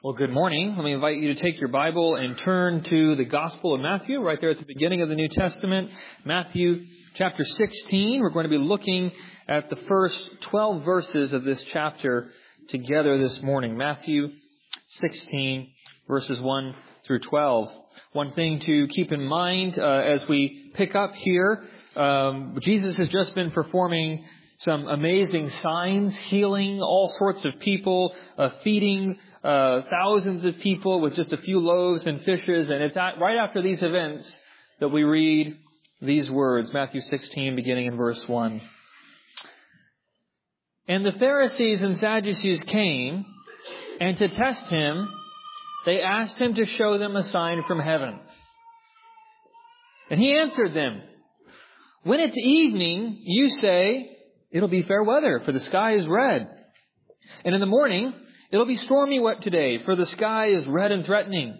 Well, good morning. Let me invite you to take your Bible and turn to the Gospel of Matthew, right there at the beginning of the New Testament. Matthew chapter 16. We're going to be looking at the first 12 verses of this chapter together this morning. Matthew 16, verses 1 through 12. One thing to keep in mind as we pick up here, Jesus has just been performing some amazing signs, healing all sorts of people, feeding thousands of people with just a few loaves and fishes. And it's right after these events that we read these words, Matthew 16, beginning in verse 1. And the Pharisees and Sadducees came, and to test him, they asked him to show them a sign from heaven. And he answered them, "When it's evening, you say, 'It'll be fair weather, for the sky is red.' And in the morning, 'It'll be stormy wet today, for the sky is red and threatening.'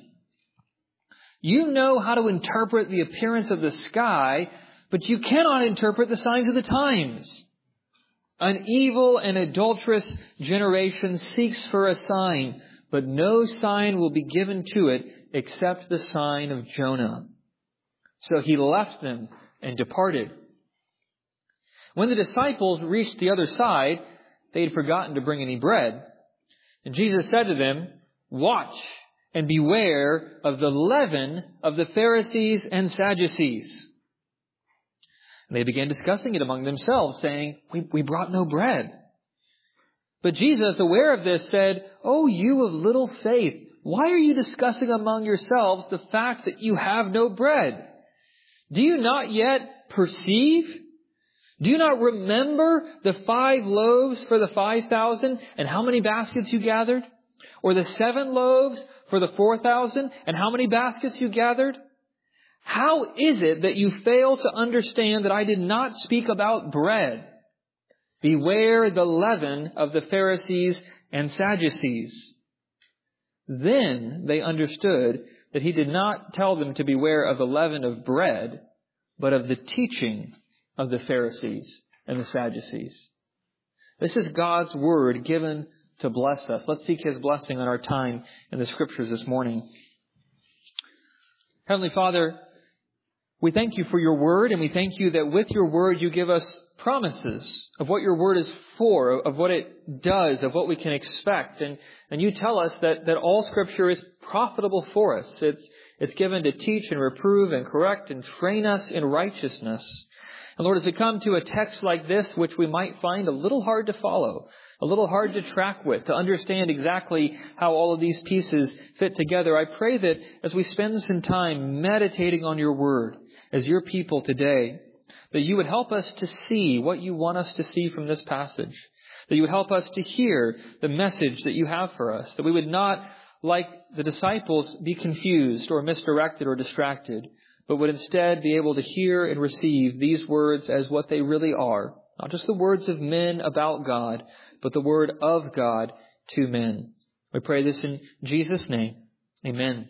You know how to interpret the appearance of the sky, but you cannot interpret the signs of the times. An evil and adulterous generation seeks for a sign, but no sign will be given to it except the sign of Jonah." So he left them and departed. When the disciples reached the other side, they had forgotten to bring any bread. And Jesus said to them, "Watch and beware of the leaven of the Pharisees and Sadducees." And they began discussing it among themselves, saying, we brought no bread. But Jesus, aware of this, said, "Oh, you of little faith, why are you discussing among yourselves the fact that you have no bread? Do you not yet perceive? Do you not remember the 5 loaves for the 5,000 and how many baskets you gathered? Or the 7 loaves for the 4,000 and how many baskets you gathered? How is it that you fail to understand that I did not speak about bread? Beware the leaven of the Pharisees and Sadducees." Then they understood that he did not tell them to beware of the leaven of bread, but of the teaching of the Pharisees and the Sadducees. This is God's word given to bless us. Let's seek His blessing on our time in the Scriptures this morning. Heavenly Father, we thank you for your word, and we thank you that with your word you give us promises of what your word is for, of what it does, of what we can expect. And you tell us that all Scripture is profitable for us. It's given to teach and reprove and correct and train us in righteousness. And Lord, as we come to a text like this, which we might find a little hard to follow, a little hard to track with, to understand exactly how all of these pieces fit together, I pray that as we spend some time meditating on your word as your people today, that you would help us to see what you want us to see from this passage, that you would help us to hear the message that you have for us, that we would not, like the disciples, be confused or misdirected or distracted, but would instead be able to hear and receive these words as what they really are. Not just the words of men about God, but the word of God to men. We pray this in Jesus' name. Amen.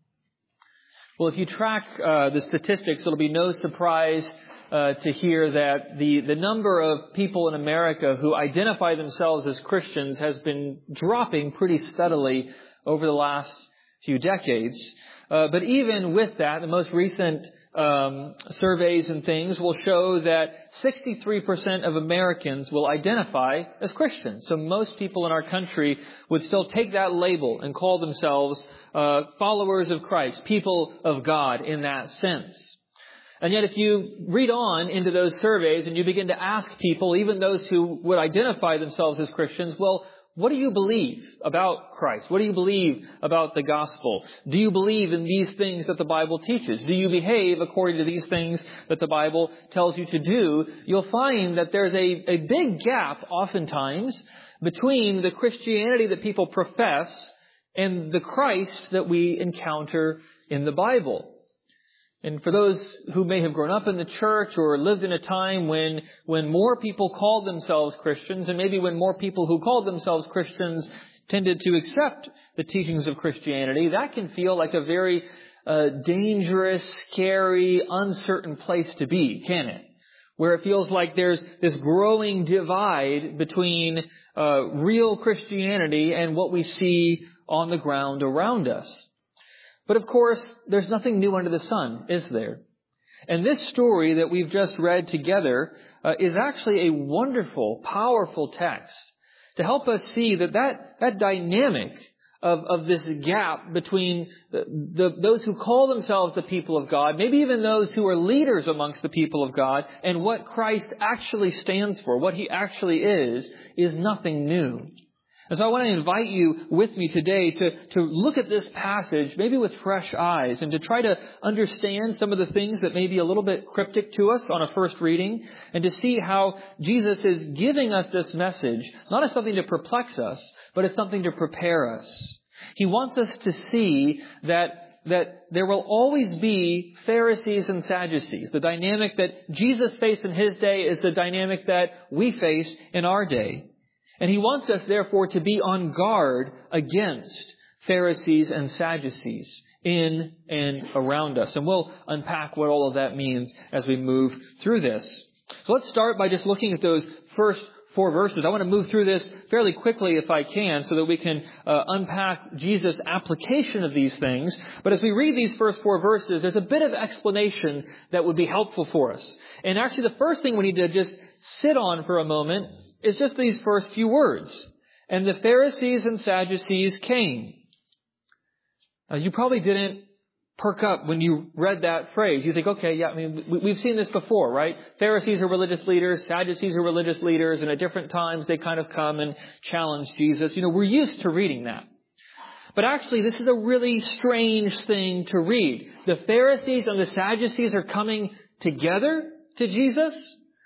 Well, if you track the statistics, it'll be no surprise to hear that the number of people in America who identify themselves as Christians has been dropping pretty steadily over the last few decades. But even with that, the most recent surveys and things will show that 63% of Americans will identify as Christians. So most people in our country would still take that label and call themselves followers of Christ, people of God in that sense. And yet if you read on into those surveys and you begin to ask people, even those who would identify themselves as Christians, well, what do you believe about Christ? What do you believe about the gospel? Do you believe in these things that the Bible teaches? Do you behave according to these things that the Bible tells you to do? You'll find that there's a big gap oftentimes between the Christianity that people profess and the Christ that we encounter in the Bible. And for those who may have grown up in the church or lived in a time when more people called themselves Christians, and maybe when more people who called themselves Christians tended to accept the teachings of Christianity, that can feel like a very dangerous, scary, uncertain place to be, can it? Where it feels like there's this growing divide between real Christianity and what we see on the ground around us. But of course, there's nothing new under the sun, is there? And this story that we've just read together is actually a wonderful, powerful text to help us see that dynamic of this gap between those who call themselves the people of God, maybe even those who are leaders amongst the people of God, and what Christ actually stands for, what He actually is nothing new. And so I want to invite you with me today to look at this passage, maybe with fresh eyes, and to try to understand some of the things that may be a little bit cryptic to us on a first reading, and to see how Jesus is giving us this message, not as something to perplex us, but as something to prepare us. He wants us to see that there will always be Pharisees and Sadducees. The dynamic that Jesus faced in His day is the dynamic that we face in our day. And He wants us, therefore, to be on guard against Pharisees and Sadducees in and around us. And we'll unpack what all of that means as we move through this. So let's start by just looking at those first 4 verses. I want to move through this fairly quickly if I can, so that we can unpack Jesus' application of these things. But as we read these first 4 verses, there's a bit of explanation that would be helpful for us. And actually, the first thing we need to just sit on for a moment is just these first few words. And the Pharisees and Sadducees came. You probably didn't perk up when you read that phrase. You think, okay, yeah, I mean, we've seen this before, right? Pharisees are religious leaders, Sadducees are religious leaders, and at different times they kind of come and challenge Jesus. You know, we're used to reading that. But actually, this is a really strange thing to read. The Pharisees and the Sadducees are coming together to Jesus.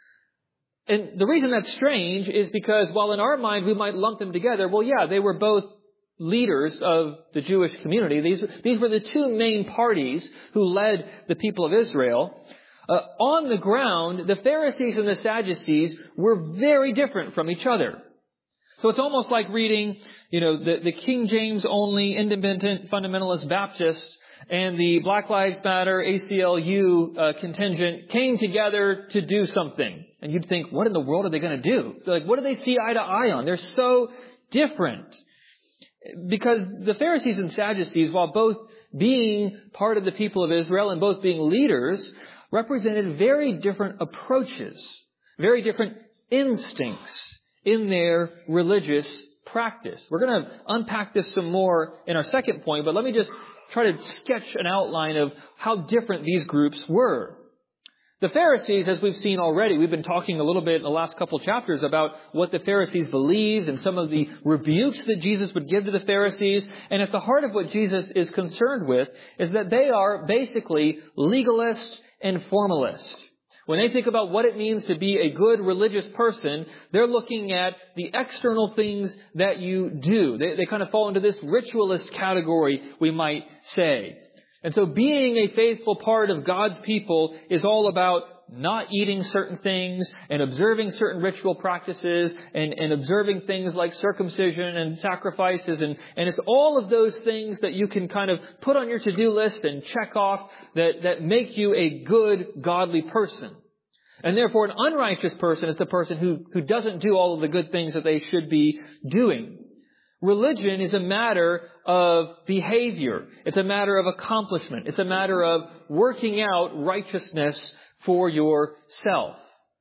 And the reason that's strange is because while in our mind we might lump them together, well, yeah, they were both leaders of the Jewish community. These were the 2 main parties who led the people of Israel. On the ground, the Pharisees and the Sadducees were very different from each other. So it's almost like reading, the King James only independent fundamentalist Baptist and the Black Lives Matter ACLU contingent came together to do something. And you'd think, what in the world are they going to do? Like, what do they see eye to eye on? They're so different. Because the Pharisees and Sadducees, while both being part of the people of Israel and both being leaders, represented very different approaches, very different instincts in their religious practice. We're going to unpack this some more in our second point, but let me just try to sketch an outline of how different these groups were. The Pharisees, as we've seen already, we've been talking a little bit in the last couple chapters about what the Pharisees believed and some of the rebukes that Jesus would give to the Pharisees. And at the heart of what Jesus is concerned with is that they are basically legalists and formalists. When they think about what it means to be a good religious person, they're looking at the external things that you do. They kind of fall into this ritualist category, we might say. And so being a faithful part of God's people is all about not eating certain things and observing certain ritual practices and observing things like circumcision and sacrifices. And it's all of those things that you can kind of put on your to-do list and check off that make you a good, godly person. And therefore, an unrighteous person is the person who doesn't do all of the good things that they should be doing. Religion is a matter of behavior. It's a matter of accomplishment. It's a matter of working out righteousness for yourself.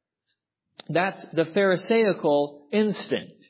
That's the Pharisaical instinct.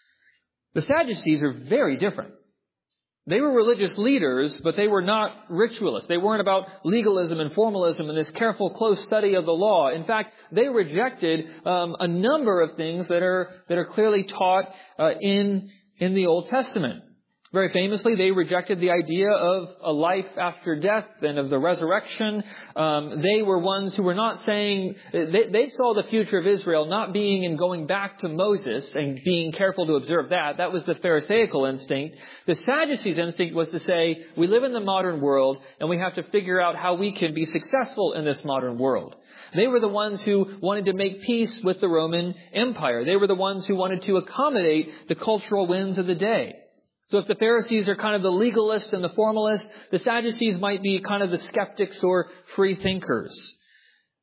The Sadducees are very different. They were religious leaders, but they were not ritualists. They weren't about legalism and formalism and this careful, close study of the law. In fact, they rejected a number of things that are clearly taught in the Old Testament. Very famously, they rejected the idea of a life after death and of the resurrection. They were ones who were not saying, they saw the future of Israel not being in going back to Moses and being careful to observe that. That was the Pharisaical instinct. The Sadducees' instinct was to say, we live in the modern world and we have to figure out how we can be successful in this modern world. They were the ones who wanted to make peace with the Roman Empire. They were the ones who wanted to accommodate the cultural winds of the day. So if the Pharisees are kind of the legalists and the formalists, the Sadducees might be kind of the skeptics or free thinkers.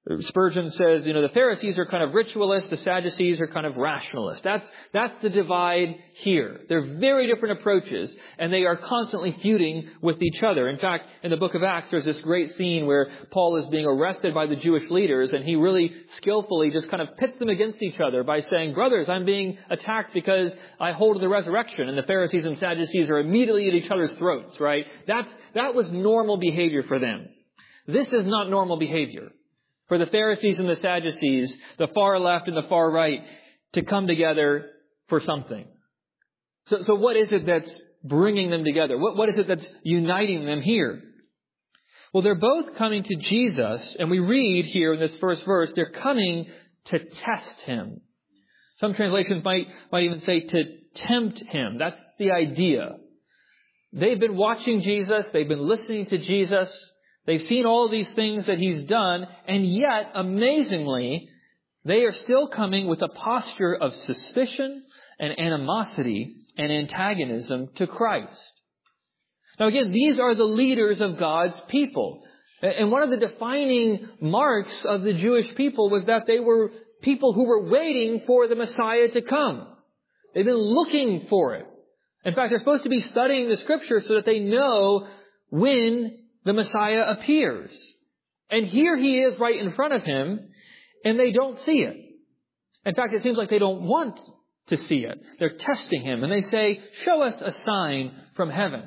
Spurgeon says, the Pharisees are kind of ritualists, the Sadducees are kind of rationalists. That's the divide here. They're very different approaches, and they are constantly feuding with each other. In fact, in the book of Acts, there's this great scene where Paul is being arrested by the Jewish leaders, and he really skillfully just kind of pits them against each other by saying, brothers, I'm being attacked because I hold the resurrection. And the Pharisees and Sadducees are immediately at each other's throats, right? That was normal behavior for them. This is not normal behavior for the Pharisees and the Sadducees, the far left and the far right, to come together for something. So what is it that's bringing them together? What is it that's uniting them here? Well, they're both coming to Jesus, and we read here in this first verse, they're coming to test Him. Some translations might even say to tempt Him. That's the idea. They've been watching Jesus. They've been listening to Jesus. They've seen all these things that He's done, and yet, amazingly, they are still coming with a posture of suspicion and animosity and antagonism to Christ. Now again, these are the leaders of God's people. And one of the defining marks of the Jewish people was that they were people who were waiting for the Messiah to come. They've been looking for it. In fact, they're supposed to be studying the Scripture so that they know when the Messiah appears. And here He is right in front of him, and they don't see it. In fact, it seems like they don't want to see it. They're testing Him, and they say, show us a sign from heaven.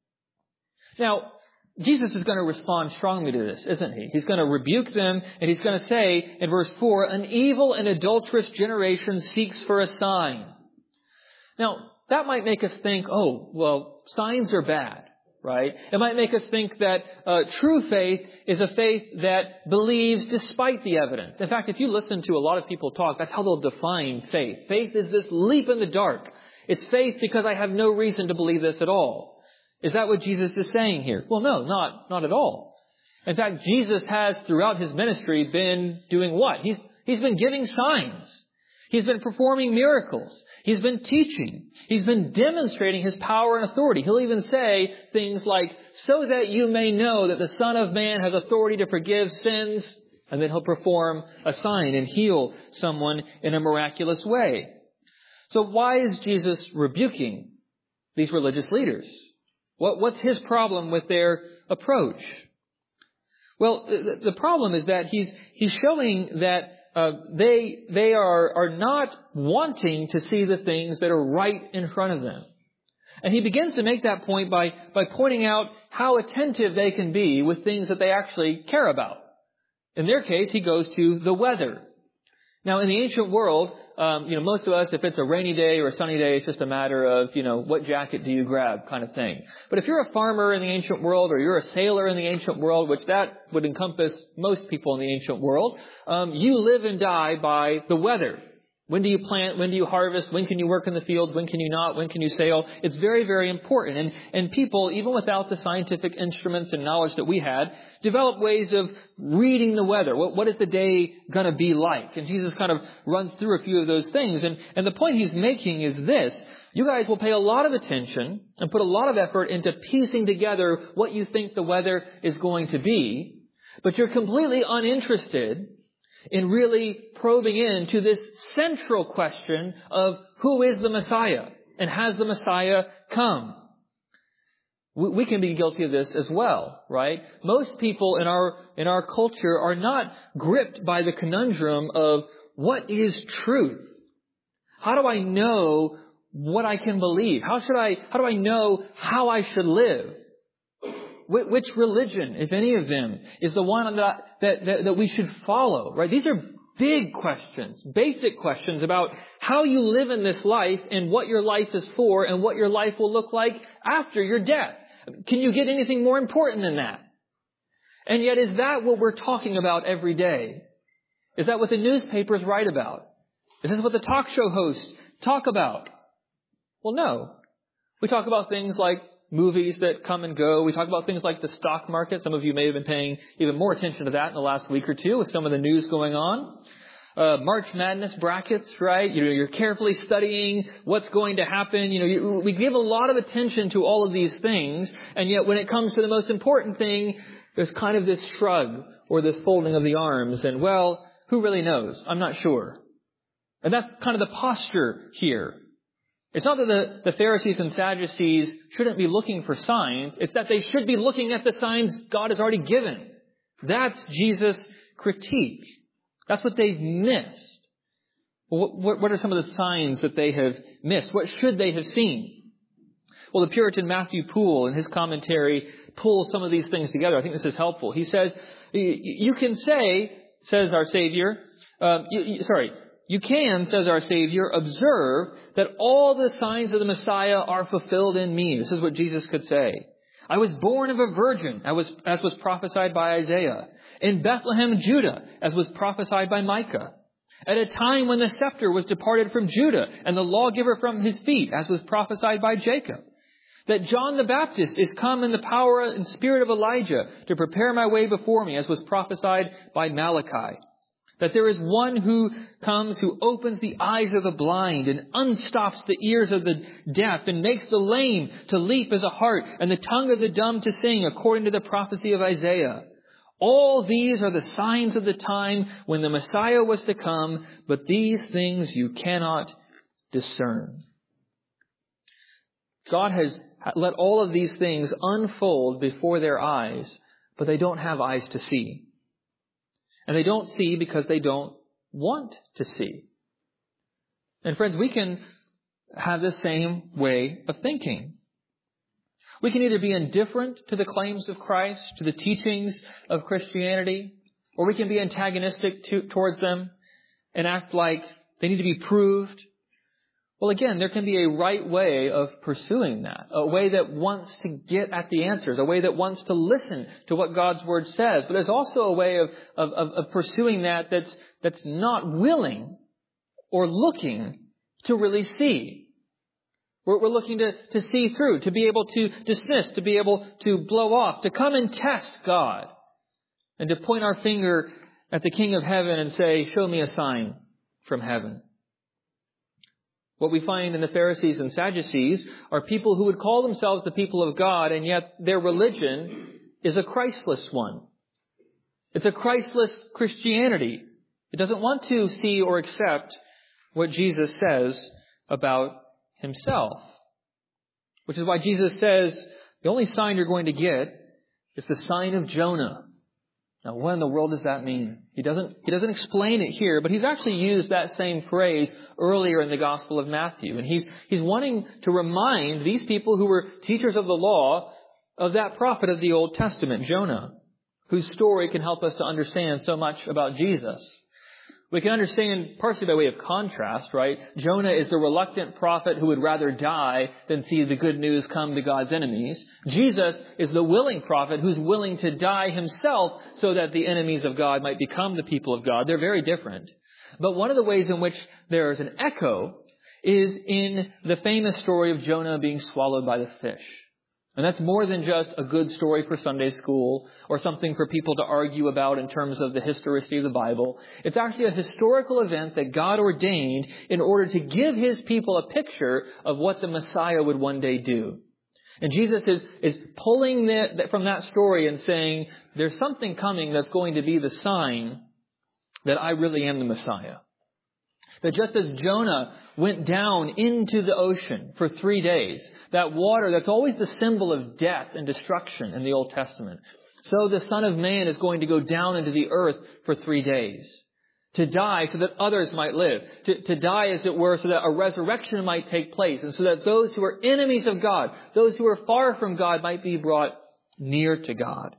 Now, Jesus is going to respond strongly to this, isn't He? He's going to rebuke them, and He's going to say in verse 4, an evil and adulterous generation seeks for a sign. Now, that might make us think, oh, well, signs are bad. Right? It might make us think that true faith is a faith that believes despite the evidence. In fact, if you listen to a lot of people talk, that's how they'll define faith. Faith is this leap in the dark. It's faith because I have no reason to believe this at all. Is that what Jesus is saying here? Well, no, not at all. In fact, Jesus has throughout His ministry been doing what? He's been giving signs. He's been performing miracles. He's been teaching. He's been demonstrating His power and authority. He'll even say things like, so that you may know that the Son of Man has authority to forgive sins. And then He'll perform a sign and heal someone in a miraculous way. So why is Jesus rebuking these religious leaders? What's His problem with their approach? Well, the problem is that He's showing that they are not wanting to see the things that are right in front of them. And He begins to make that point by pointing out how attentive they can be with things that they actually care about. In their case, He goes to the weather. Now, in the ancient world, most of us, if it's a rainy day or a sunny day, it's just a matter of, what jacket do you grab kind of thing. But if you're a farmer in the ancient world or you're a sailor in the ancient world, which that would encompass most people in the ancient world, you live and die by the weather. When do you plant? When do you harvest? When can you work in the fields? When can you not? When can you sail? It's very, very important. And people, even without the scientific instruments and knowledge that we had, develop ways of reading the weather. What is the day going to be like? And Jesus kind of runs through a few of those things. And the point He's making is this. You guys will pay a lot of attention and put a lot of effort into piecing together what you think the weather is going to be. But you're completely uninterested in really probing into this central question of who is the Messiah and has the Messiah come? We can be guilty of this as well, right? Most people in our culture are not gripped by the conundrum of what is truth? How do I know what I can believe? How do I know how I should live? Which religion, if any of them, is the one that we should follow, right? These are big questions, basic questions about how you live in this life and what your life is for and what your life will look like after your death. Can you get anything more important than that? And yet, is that what we're talking about every day? Is that what the newspapers write about? Is this what the talk show hosts talk about? Well, no. We talk about things like movies that come and go. We talk about things like the stock market. Some of you may have been paying even more attention to that in the last week or two with some of the news going on. March Madness brackets, right? You're carefully studying what's going to happen. We give a lot of attention to all of these things, and yet when it comes to the most important thing, There's kind of this shrug or this folding of the arms and, well, who really knows? I'm not sure. And that's kind of the posture here. It's not that the Pharisees and Sadducees shouldn't be looking for signs. It's that they should be looking at the signs God has already given. That's Jesus' critique. That's what they've missed. What are some of the signs that they have missed? What should they have seen? Well, the Puritan Matthew Poole, in his commentary, pulls some of these things together. I think this is helpful. He says, you can say, says our Savior, you can, says our Savior, observe that all the signs of the Messiah are fulfilled in me. This is what Jesus could say. I was born of a virgin, as was prophesied by Isaiah. In Bethlehem, Judah, as was prophesied by Micah. At a time when the scepter was departed from Judah, and the lawgiver from his feet, as was prophesied by Jacob. That John the Baptist is come in the power and spirit of Elijah to prepare my way before me, as was prophesied by Malachi. That there is one who comes who opens the eyes of the blind and unstops the ears of the deaf and makes the lame to leap as a hart and the tongue of the dumb to sing according to the prophecy of Isaiah. All these are the signs of the time when the Messiah was to come, but these things you cannot discern. God has let all of these things unfold before their eyes, but they don't have eyes to see. And they don't see because they don't want to see. And friends, we can have the same way of thinking. We can either be indifferent to the claims of Christ, to the teachings of Christianity, or we can be antagonistic towards them and act like they need to be proved. Well, again, there can be a right way of pursuing that, a way that wants to get at the answers, a way that wants to listen to what God's Word says. But there's also a way of pursuing that that's not willing or looking to really see. We're looking to see through, to be able to dismiss, to be able to blow off, to come and test God, and to point our finger at the King of Heaven and say, show me a sign from heaven. What we find in the Pharisees and Sadducees are people who would call themselves the people of God, and yet their religion is a Christless one. It's a Christless Christianity. It doesn't want to see or accept what Jesus says about Himself. Which is why Jesus says, the only sign you're going to get is the sign of Jonah. Now, what in the world does that mean? He doesn't explain it here, but he's actually used that same phrase earlier in the Gospel of Matthew. And he's wanting to remind these people who were teachers of the law of that prophet of the Old Testament, Jonah, whose story can help us to understand so much about Jesus. We can understand partially by way of contrast, right? Jonah is the reluctant prophet who would rather die than see the good news come to God's enemies. Jesus is the willing prophet who's willing to die himself so that the enemies of God might become the people of God. They're very different. But one of the ways in which there is an echo is in the famous story of Jonah being swallowed by the fish. And that's more than just a good story for Sunday school or something for people to argue about in terms of the historicity of the Bible. It's actually a historical event that God ordained in order to give His people a picture of what the Messiah would one day do. And Jesus is pulling from that story and saying, there's something coming that's going to be the sign that I really am the Messiah. That just as Jonah went down into the ocean for 3 days, that water that's always the symbol of death and destruction in the Old Testament, so the Son of Man is going to go down into the earth for 3 days. To die so that others might live. To die, as it were, so that a resurrection might take place. And so that those who are enemies of God, those who are far from God, might be brought near to God.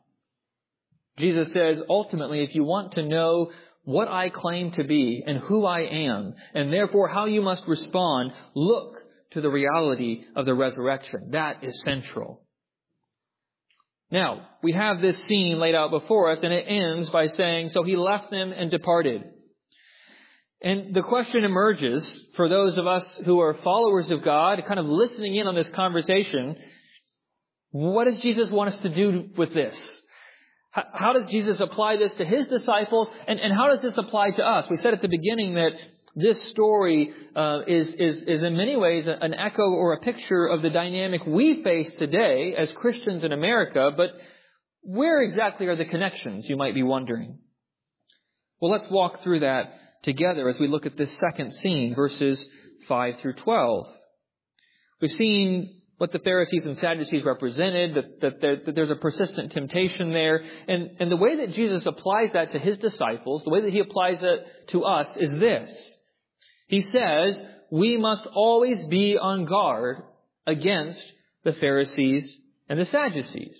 Jesus says, ultimately, if you want to know what I claim to be and who I am, and therefore how you must respond, look to the reality of the resurrection. That is central. Now, we have this scene laid out before us, and it ends by saying, so He left them and departed. And the question emerges for those of us who are followers of God, kind of listening in on this conversation, what does Jesus want us to do with this? How does Jesus apply this to His disciples? And how does this apply to us? We said at the beginning that this story is in many ways an echo or a picture of the dynamic we face today as Christians in America. But where exactly are the connections, you might be wondering? Well, let's walk through that together as we look at this second scene, verses 5 through 12. We've seen what the Pharisees and Sadducees represented, that there's a persistent temptation there. And the way that Jesus applies that to His disciples, the way that He applies it to us is this. He says, we must always be on guard against the Pharisees and the Sadducees.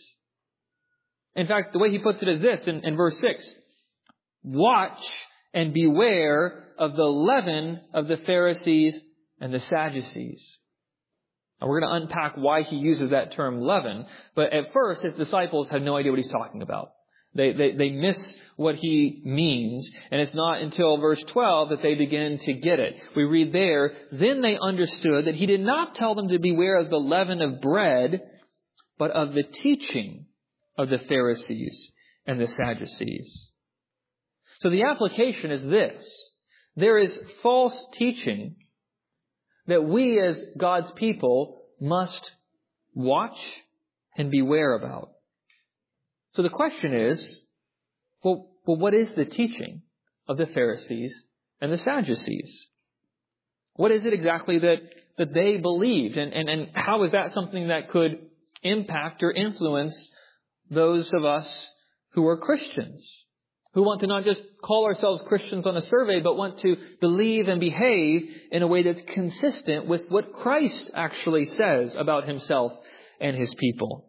In fact, the way He puts it is this in verse 6. Watch and beware of the leaven of the Pharisees and the Sadducees. Now, we're going to unpack why He uses that term leaven, but at first His disciples have no idea what He's talking about. They miss what He means, and it's not until verse 12 that they begin to get it. We read there, then they understood that He did not tell them to beware of the leaven of bread, but of the teaching of the Pharisees and the Sadducees. So the application is this. There is false teaching that we as God's people must watch and beware about. So the question is, well, what is the teaching of the Pharisees and the Sadducees? What is it exactly that they believed? And how is that something that could impact or influence those of us who are Christians? Who want to not just call ourselves Christians on a survey, but want to believe and behave in a way that's consistent with what Christ actually says about Himself and His people.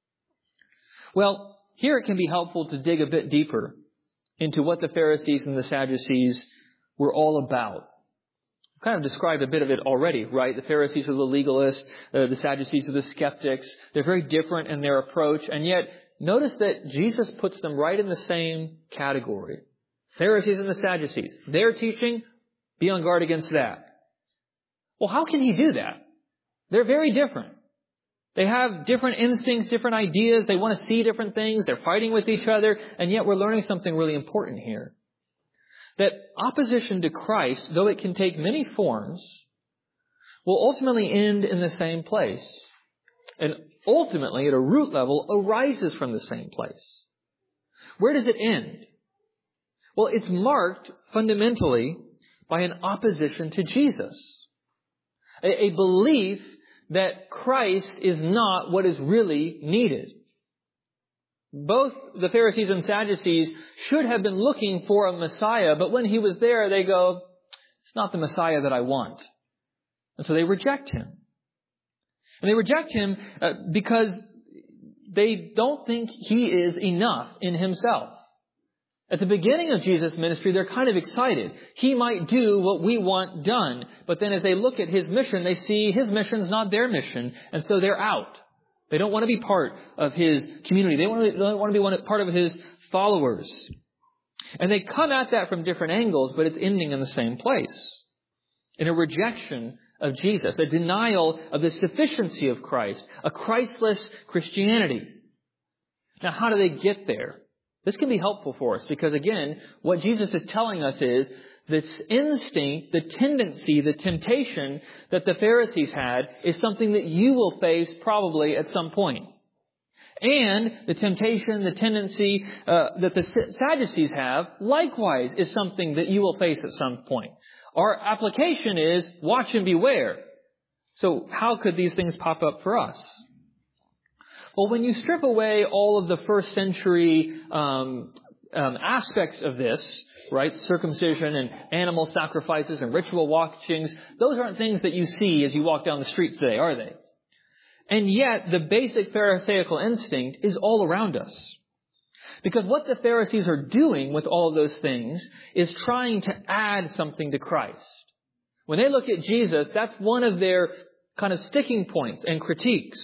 Well, here it can be helpful to dig a bit deeper into what the Pharisees and the Sadducees were all about. I've kind of described a bit of it already, right? The Pharisees are the legalists, the Sadducees are the skeptics. They're very different in their approach, and yet notice that Jesus puts them right in the same category. Pharisees and the Sadducees. Their teaching, be on guard against that. Well, how can He do that? They're very different. They have different instincts, different ideas. They want to see different things. They're fighting with each other. And yet we're learning something really important here. That opposition to Christ, though it can take many forms, will ultimately end in the same place. And ultimately, at a root level, arises from the same place. Where does it end? Well, it's marked fundamentally by an opposition to Jesus. A belief that Christ is not what is really needed. Both the Pharisees and Sadducees should have been looking for a Messiah, but when He was there, they go, it's not the Messiah that I want. And so they reject Him. And they reject Him because they don't think He is enough in Himself. At the beginning of Jesus' ministry, they're kind of excited. He might do what we want done. But then as they look at His mission, they see His mission's not their mission. And so they're out. They don't want to be part of His community. They don't want to be part of His followers. And they come at that from different angles, but it's ending in the same place. In a rejection of Jesus, a denial of the sufficiency of Christ, a Christless Christianity. Now, how do they get there? This can be helpful for us because, again, what Jesus is telling us is this instinct, the tendency, the temptation that the Pharisees had is something that you will face probably at some point. And the temptation, the tendency that the Sadducees have, likewise, is something that you will face at some point. Our application is watch and beware. So how could these things pop up for us? Well, when you strip away all of the first century aspects of this, right, circumcision and animal sacrifices and ritual washings, those aren't things that you see as you walk down the street today, are they? And yet, the basic Pharisaical instinct is all around us. Because what the Pharisees are doing with all of those things is trying to add something to Christ. When they look at Jesus, that's one of their kind of sticking points and critiques.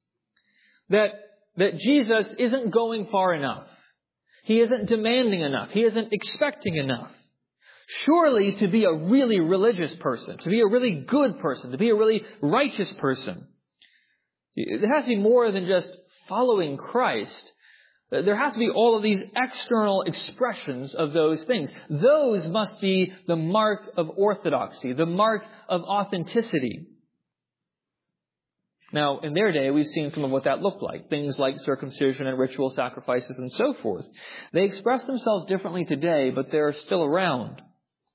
That Jesus isn't going far enough. He isn't demanding enough. He isn't expecting enough. Surely to be a really religious person, to be a really good person, to be a really righteous person, there has to be more than just following Christ. There has to be all of these external expressions of those things. Those must be the mark of orthodoxy, the mark of authenticity. Now, in their day, we've seen some of what that looked like. Things like circumcision and ritual sacrifices and so forth. They express themselves differently today, but they're still around.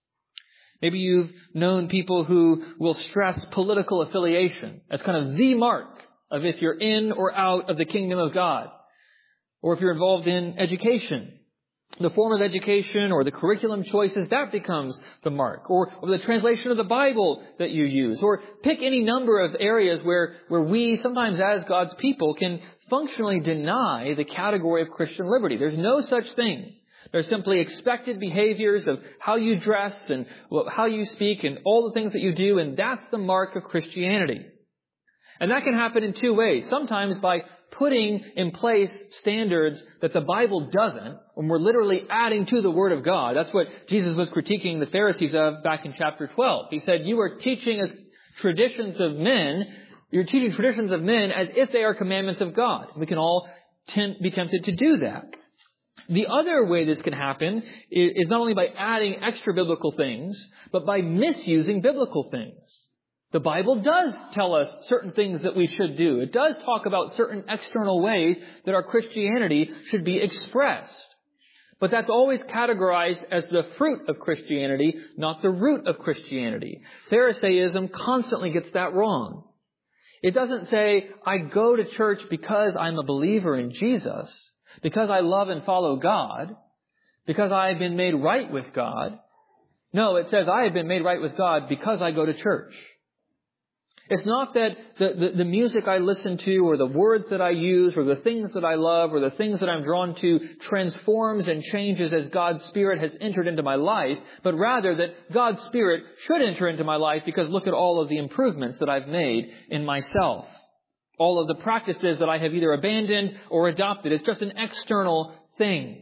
Maybe you've known people who will stress political affiliation as kind of the mark of if you're in or out of the kingdom of God. Or if you're involved in education. The form of education or the curriculum choices, that becomes the mark. Or the translation of the Bible that you use. Or pick any number of areas where we, sometimes as God's people, can functionally deny the category of Christian liberty. There's no such thing. There's simply expected behaviors of how you dress and how you speak and all the things that you do, and that's the mark of Christianity. And that can happen in two ways. Sometimes by putting in place standards that the Bible doesn't, when we're literally adding to the Word of God. That's what Jesus was critiquing the Pharisees of back in chapter 12. He said, you are teaching as traditions of men, you're teaching traditions of men as if they are commandments of God. We can all be tempted to do that. The other way this can happen is not only by adding extra biblical things, but by misusing biblical things. The Bible does tell us certain things that we should do. It does talk about certain external ways that our Christianity should be expressed. But that's always categorized as the fruit of Christianity, not the root of Christianity. Pharisaism constantly gets that wrong. It doesn't say, I go to church because I'm a believer in Jesus, because I love and follow God, because I have been made right with God. No, it says I have been made right with God because I go to church. It's not that the music I listen to or the words that I use or the things that I love or the things that I'm drawn to transforms and changes as God's Spirit has entered into my life, but rather that God's Spirit should enter into my life because look at all of the improvements that I've made in myself. All of the practices that I have either abandoned or adopted. It's just an external thing.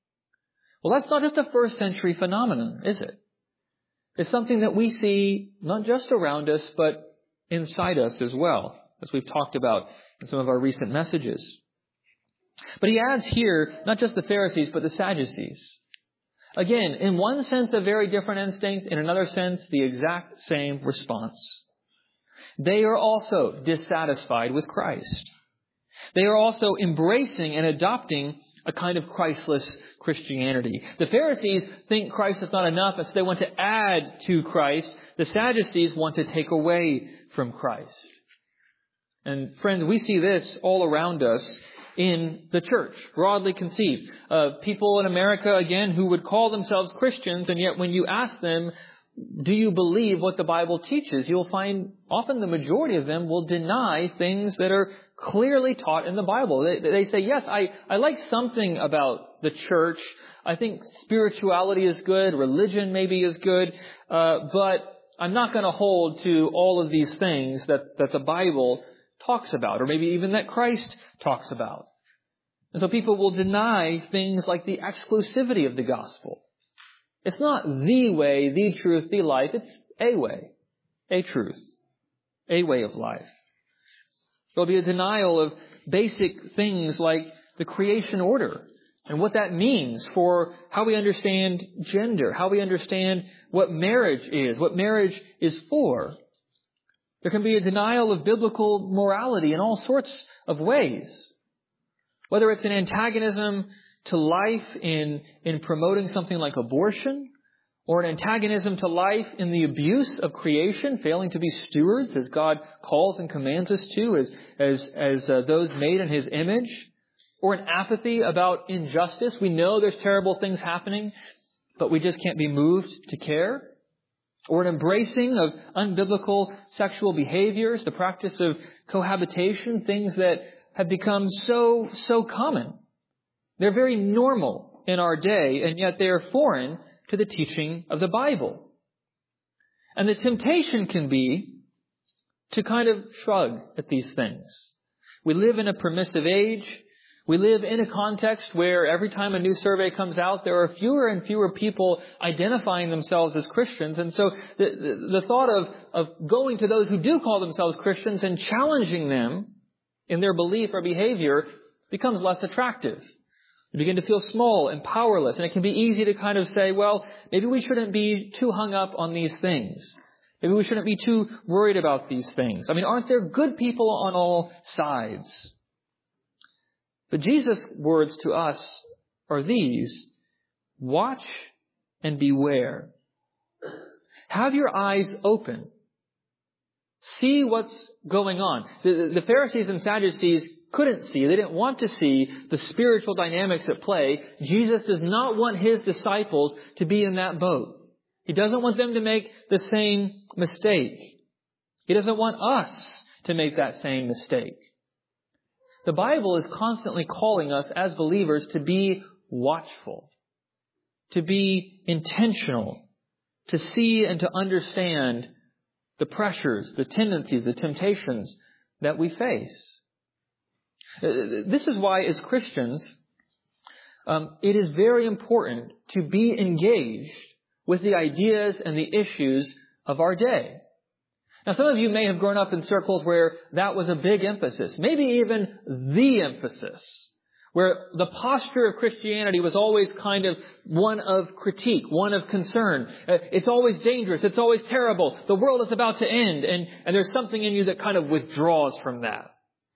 Well, that's not just a first century phenomenon, is it? It's something that we see not just around us, but inside us as well, as we've talked about in some of our recent messages. But he adds here, not just the Pharisees, but the Sadducees. Again, in one sense, a very different instinct. In another sense, the exact same response. They are also dissatisfied with Christ. They are also embracing and adopting a kind of Christless Christianity. The Pharisees think Christ is not enough, and so they want to add to Christ. The Sadducees want to take away from Christ. And friends, we see this all around us in the church, broadly conceived. People in America, again, who would call themselves Christians, and yet when you ask them, do you believe what the Bible teaches? You'll find often the majority of them will deny things that are clearly taught in the Bible. They say, yes, I like something about the church. I think spirituality is good. Religion maybe is good. But I'm not going to hold to all of these things that the Bible talks about, or maybe even that Christ talks about. And so people will deny things like the exclusivity of the gospel. It's not the way, the truth, the life. It's a way, a truth, a way of life. There'll be a denial of basic things like the creation order and what that means for how we understand gender, how we understand what marriage is for. There can be a denial of biblical morality in all sorts of ways. Whether it's an antagonism to life in promoting something like abortion, or an antagonism to life in the abuse of creation, failing to be stewards as God calls and commands us to, as those made in His image, or an apathy about injustice. We know there's terrible things happening, but we just can't be moved to care. Or an embracing of unbiblical sexual behaviors, the practice of cohabitation, things that have become so common. They're very normal in our day, and yet they are foreign to the teaching of the Bible. And the temptation can be to kind of shrug at these things. We live in a permissive age. We live in a context where every time a new survey comes out, there are fewer and fewer people identifying themselves as Christians. And so the thought of going to those who do call themselves Christians and challenging them in their belief or behavior becomes less attractive. You begin to feel small and powerless. And it can be easy to kind of say, well, maybe we shouldn't be too hung up on these things. Maybe we shouldn't be too worried about these things. I mean, aren't there good people on all sides? But Jesus' words to us are these: watch and beware. Have your eyes open. See what's going on. The Pharisees and Sadducees couldn't see. They didn't want to see the spiritual dynamics at play. Jesus does not want His disciples to be in that boat. He doesn't want them to make the same mistake. He doesn't want us to make that same mistake. The Bible is constantly calling us as believers to be watchful, to be intentional, to see and to understand the pressures, the tendencies, the temptations that we face. This is why, as Christians, it is very important to be engaged with the ideas and the issues of our day. Now, some of you may have grown up in circles where that was a big emphasis, maybe even the emphasis, where the posture of Christianity was always kind of one of critique, one of concern. It's always dangerous. It's always terrible. The world is about to end, and there's something in you that kind of withdraws from that.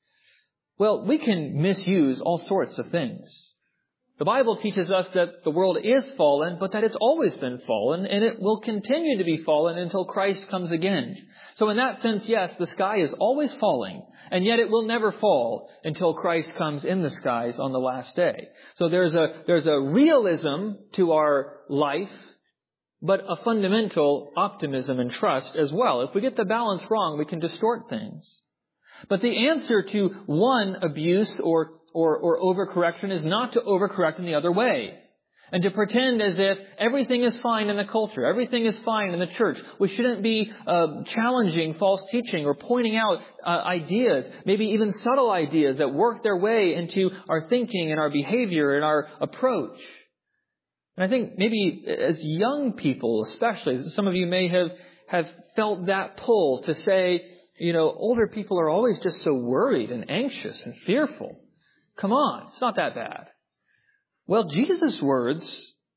Well, we can misuse all sorts of things. The Bible teaches us that the world is fallen, but that it's always been fallen, and it will continue to be fallen until Christ comes again. So in that sense, yes, the sky is always falling, and yet it will never fall until Christ comes in the skies on the last day. So there's a realism to our life, but a fundamental optimism and trust as well. If we get the balance wrong, we can distort things. But the answer to one abuse or overcorrection is not to overcorrect in the other way. And to pretend as if everything is fine in the culture, everything is fine in the church. We shouldn't be challenging false teaching or pointing out ideas, maybe even subtle ideas that work their way into our thinking and our behavior and our approach. And I think maybe as young people especially, some of you may have felt that pull to say, older people are always just so worried and anxious and fearful. Come on, it's not that bad. Well, Jesus' words,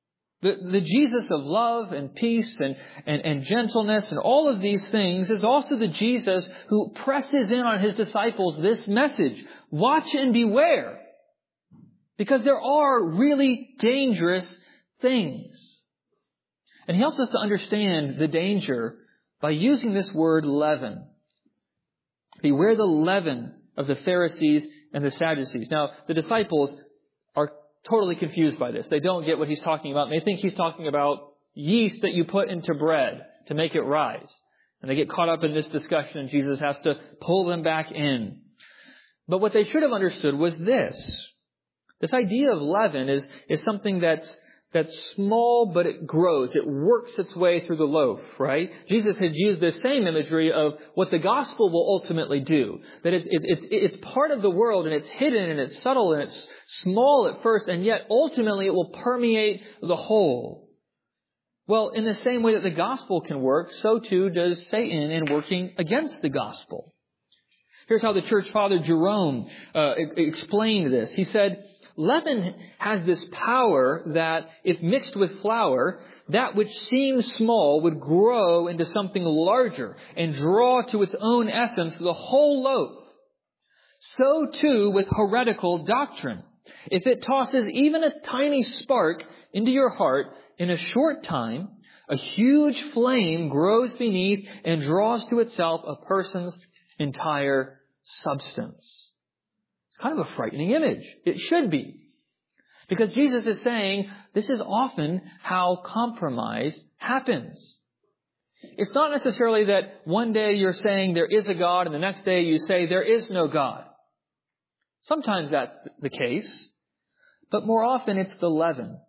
the Jesus of love and peace and gentleness and all of these things is also the Jesus who presses in on His disciples this message: watch and beware. Because there are really dangerous things. And He helps us to understand the danger by using this word leaven. Beware the leaven of the Pharisees and the Sadducees. Now, the disciples are totally confused by this. They don't get what He's talking about. And they think He's talking about yeast that you put into bread to make it rise. And they get caught up in this discussion, and Jesus has to pull them back in. But what they should have understood was this. This idea of leaven is something that's small, but it grows. It works its way through the loaf, right? Jesus had used this same imagery of what the gospel will ultimately do. That it's part of the world, and it's hidden, and it's subtle, and it's small at first, and yet ultimately it will permeate the whole. Well, in the same way that the gospel can work, so too does Satan in working against the gospel. Here's how the church father Jerome explained this. He said, leaven has this power that, if mixed with flour, that which seems small would grow into something larger and draw to its own essence the whole loaf. So too with heretical doctrine. If it tosses even a tiny spark into your heart, in a short time, a huge flame grows beneath and draws to itself a person's entire substance. It's kind of a frightening image. It should be. Because Jesus is saying this is often how compromise happens. It's not necessarily that one day you're saying there is a God and the next day you say there is no God. Sometimes that's the case. But more often it's the leaven.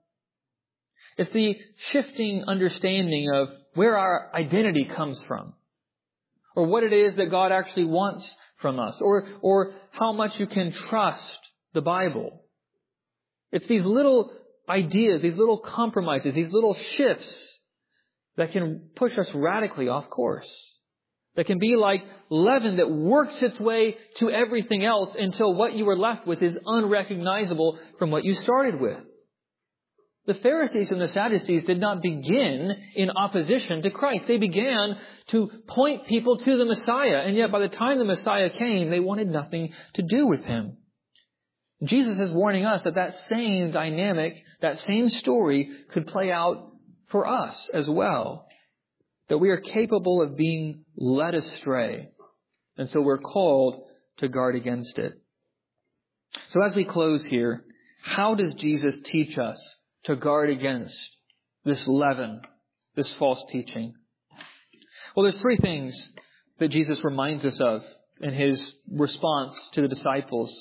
It's the shifting understanding of where our identity comes from. Or what it is that God actually wants from us. Or how much you can trust the Bible. It's these little ideas, these little compromises, these little shifts that can push us radically off course. That can be like leaven that works its way to everything else until what you are left with is unrecognizable from what you started with. The Pharisees and the Sadducees did not begin in opposition to Christ. They began to point people to the Messiah. And yet by the time the Messiah came, they wanted nothing to do with Him. Jesus is warning us that that same dynamic, that same story could play out for us as well. That we are capable of being led astray. And so we're called to guard against it. So as we close here, how does Jesus teach us to guard against this leaven, this false teaching? Well, there's three things that Jesus reminds us of in His response to the disciples.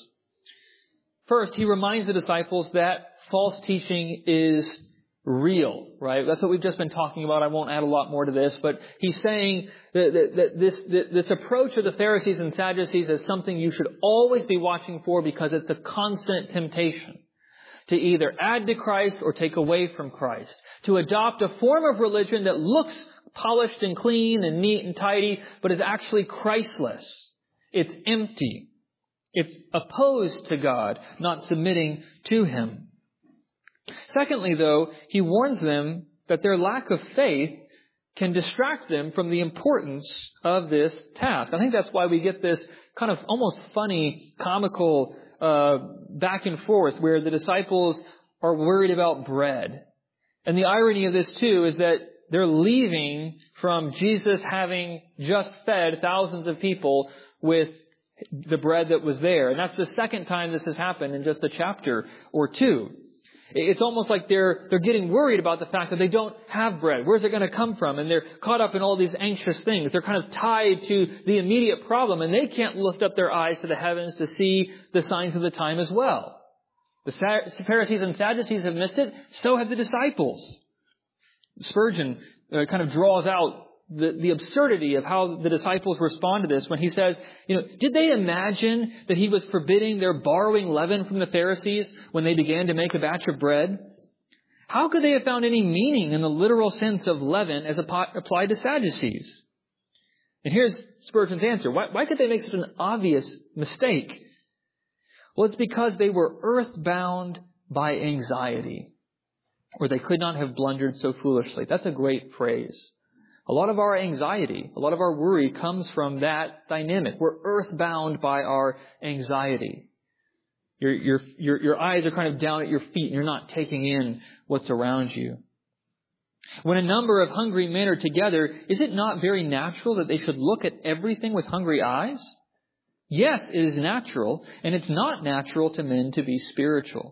First, He reminds the disciples that false teaching is real, right? That's what we've just been talking about. I won't add a lot more to this, but He's saying that this approach of the Pharisees and Sadducees is something you should always be watching for because it's a constant temptation to either add to Christ or take away from Christ, to adopt a form of religion that looks polished and clean and neat and tidy, but is actually Christless. It's empty. It's opposed to God, not submitting to Him. Secondly, though, He warns them that their lack of faith can distract them from the importance of this task. I think that's why we get this kind of almost funny, comical back and forth where the disciples are worried about bread. And the irony of this too is that they're leaving from Jesus having just fed thousands of people with the bread that was there. And that's the second time this has happened in just a chapter or two. It's almost like they're getting worried about the fact that they don't have bread. Where's it going to come from? And they're caught up in all these anxious things. They're kind of tied to the immediate problem, and they can't lift up their eyes to the heavens to see the signs of the time as well. The Pharisees and Sadducees have missed it. So have the disciples. Spurgeon kind of draws out the absurdity of how the disciples respond to this when he says, did they imagine that He was forbidding their borrowing leaven from the Pharisees when they began to make a batch of bread? How could they have found any meaning in the literal sense of leaven as applied to Sadducees? And here's Spurgeon's answer. Why could they make such an obvious mistake? Well, it's because they were earthbound by anxiety, or they could not have blundered so foolishly. That's a great phrase. A lot of our anxiety, a lot of our worry comes from that dynamic. We're earthbound by our anxiety. Your eyes are kind of down at your feet and you're not taking in what's around you. When a number of hungry men are together, is it not very natural that they should look at everything with hungry eyes? Yes, it is natural, and it's not natural to men to be spiritual.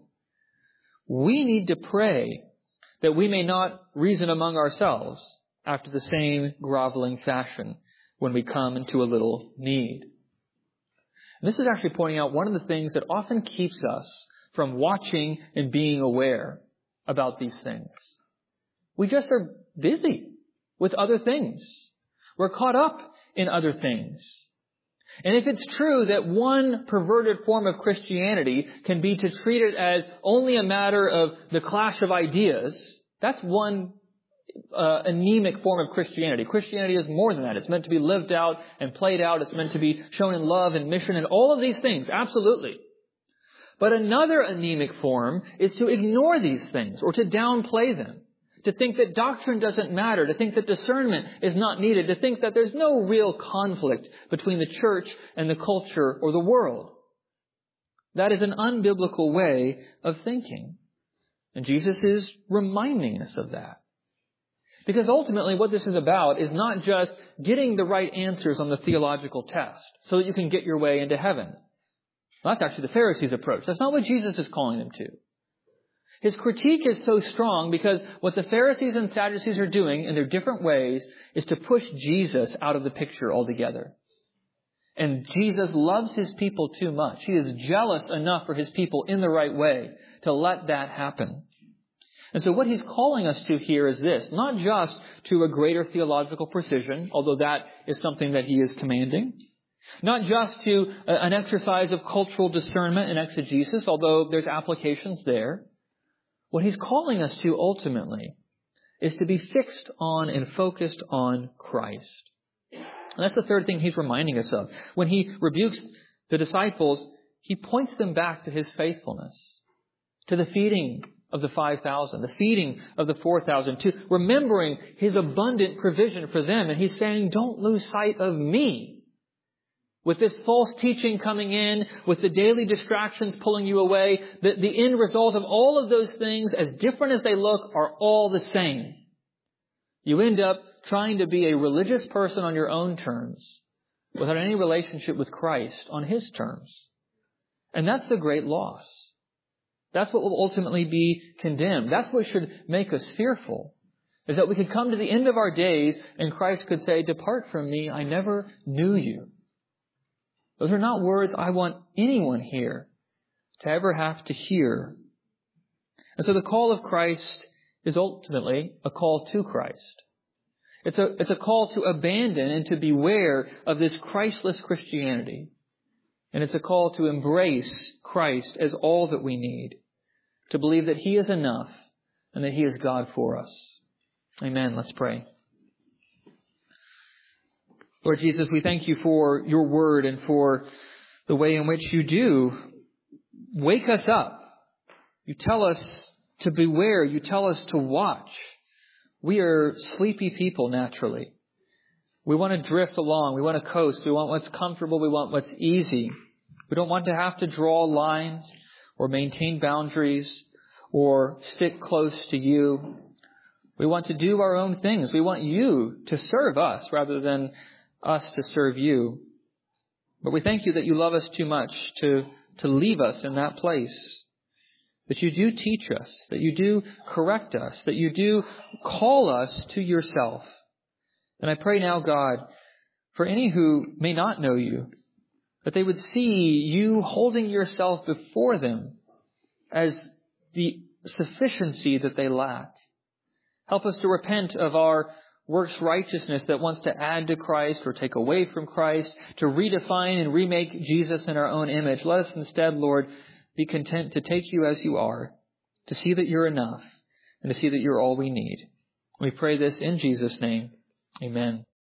We need to pray that we may not reason among ourselves after the same groveling fashion when we come into a little need. And this is actually pointing out one of the things that often keeps us from watching and being aware about these things. We just are busy with other things. We're caught up in other things. And if it's true that one perverted form of Christianity can be to treat it as only a matter of the clash of ideas, that's one anemic form of Christianity. Christianity is more than that. It's meant to be lived out and played out. It's meant to be shown in love and mission and all of these things. Absolutely. But another anemic form is to ignore these things or to downplay them. To think that doctrine doesn't matter. To think that discernment is not needed. To think that there's no real conflict between the church and the culture or the world. That is an unbiblical way of thinking. And Jesus is reminding us of that. Because ultimately what this is about is not just getting the right answers on the theological test so that you can get your way into heaven. Well, that's actually the Pharisees' approach. That's not what Jesus is calling them to. His critique is so strong because what the Pharisees and Sadducees are doing in their different ways is to push Jesus out of the picture altogether. And Jesus loves His people too much. He is jealous enough for His people in the right way to let that happen. And so what He's calling us to here is this, not just to a greater theological precision, although that is something that He is commanding. Not just to an exercise of cultural discernment and exegesis, although there's applications there. What He's calling us to ultimately is to be fixed on and focused on Christ. And that's the third thing He's reminding us of. When He rebukes the disciples, He points them back to His faithfulness, to the feeding of the 5,000, the feeding of the 4,000, to remembering His abundant provision for them. And He's saying, don't lose sight of me. With this false teaching coming in, with the daily distractions pulling you away, the end result of all of those things, as different as they look, are all the same. You end up trying to be a religious person on your own terms, without any relationship with Christ on His terms. And that's the great loss. That's what will ultimately be condemned. That's what should make us fearful, is that we could come to the end of our days and Christ could say, depart from me, I never knew you. Those are not words I want anyone here to ever have to hear. And so the call of Christ is ultimately a call to Christ. It's a call to abandon and to beware of this Christless Christianity. And it's a call to embrace Christ as all that we need, to believe that He is enough and that He is God for us. Amen. Let's pray. Lord Jesus, we thank You for Your word and for the way in which You do wake us up. You tell us to beware. You tell us to watch. We are sleepy people naturally. We want to drift along. We want to coast. We want what's comfortable. We want what's easy. We don't want to have to draw lines or maintain boundaries or stick close to You. We want to do our own things. We want You to serve us rather than us to serve You. But we thank You that You love us too much to leave us in that place. That You do teach us, that You do correct us, that You do call us to Yourself. And I pray now, God, for any who may not know You, that they would see You holding Yourself before them as the sufficiency that they lack. Help us to repent of our works righteousness that wants to add to Christ or take away from Christ, to redefine and remake Jesus in our own image. Let us instead, Lord, be content to take You as You are, to see that You're enough, and to see that You're all we need. We pray this in Jesus' name. Amen.